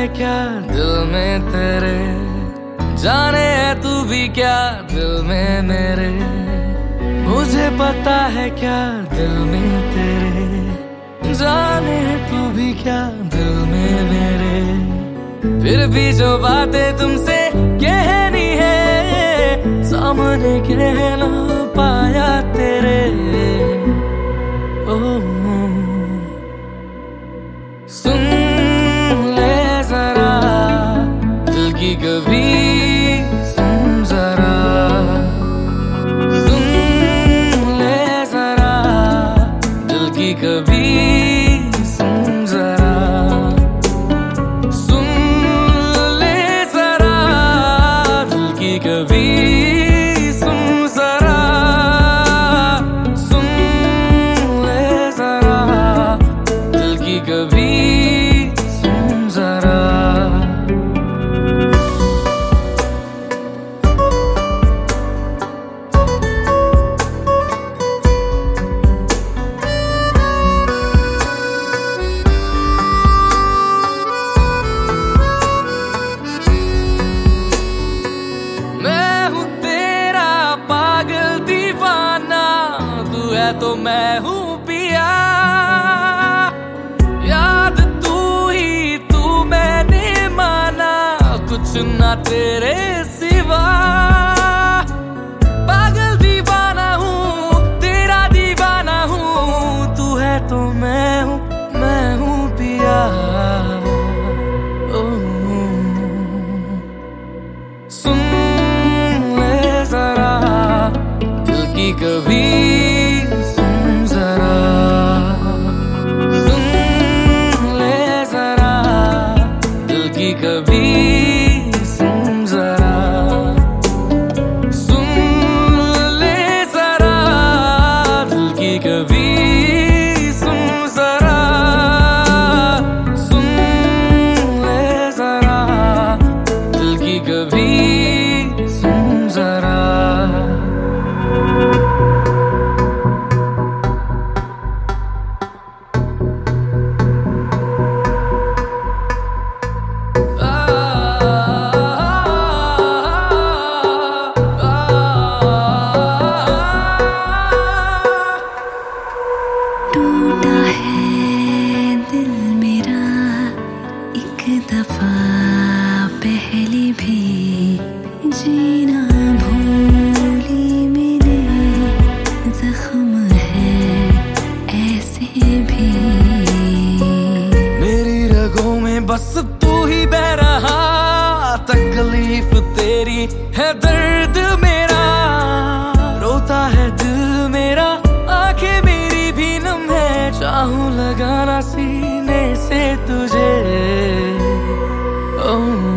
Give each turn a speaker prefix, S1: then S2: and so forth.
S1: है क्या दिल में तेरे, जाने है तू भी क्या दिल में मेरे। मुझे पता है क्या दिल में तेरे, जाने है तू भी क्या दिल में मेरे। फिर भी जो बातें तुमसे कहनी है, सामने कह ना पाया तेरे। ओ सुन ले जरा दिल की कभी, सुन जरा सुन ले जरा दिल की कभी, सुन जरा सुन ले जरा दिल की कभी, सुन जरा सुन ले जरा दिल की कभी, सुन जरा। तो मैं हूँ पिया, याद तू ही तू मैंने माना, कुछ ना तेरे सिवा। पागल दीवाना हूँ तेरा दीवाना हूँ, तू है तो मैं हूँ पिया। ओ सुन ले जरा दिल की कभी, कभी सुन जरा सुन ले जरा दिल की कभी, सुन जरा सुन ले जरा दिल की कभी, सुन जरा।
S2: टूटा है दिल मेरा एक दफा पहले भी, जीना भूली मेरे जख्म है ऐसे भी।
S1: मेरी रगों में बस तू ही बह रहा, तकलीफ तेरी है दर्द मेरा। रोता है दिल मेरा, आंखें मेरी भी नम है, चाहूं लगाना सीने से तुझे। ओ